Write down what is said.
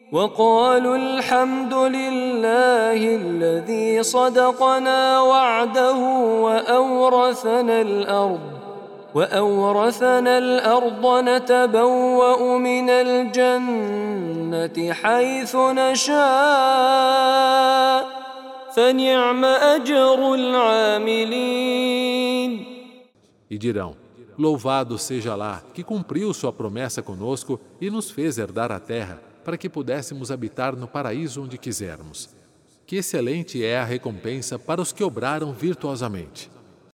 وقالوا الحمد لله الذي صدقنا وعده وأورثنا الأرض نتبوأ من الجنة حيث نشاء فنعم أجر العاملين. E dirão: Louvado seja Allah, que cumpriu sua promessa conosco e nos fez herdar a terra, para que pudéssemos habitar no paraíso onde quisermos. Que excelente é a recompensa para os que obraram virtuosamente.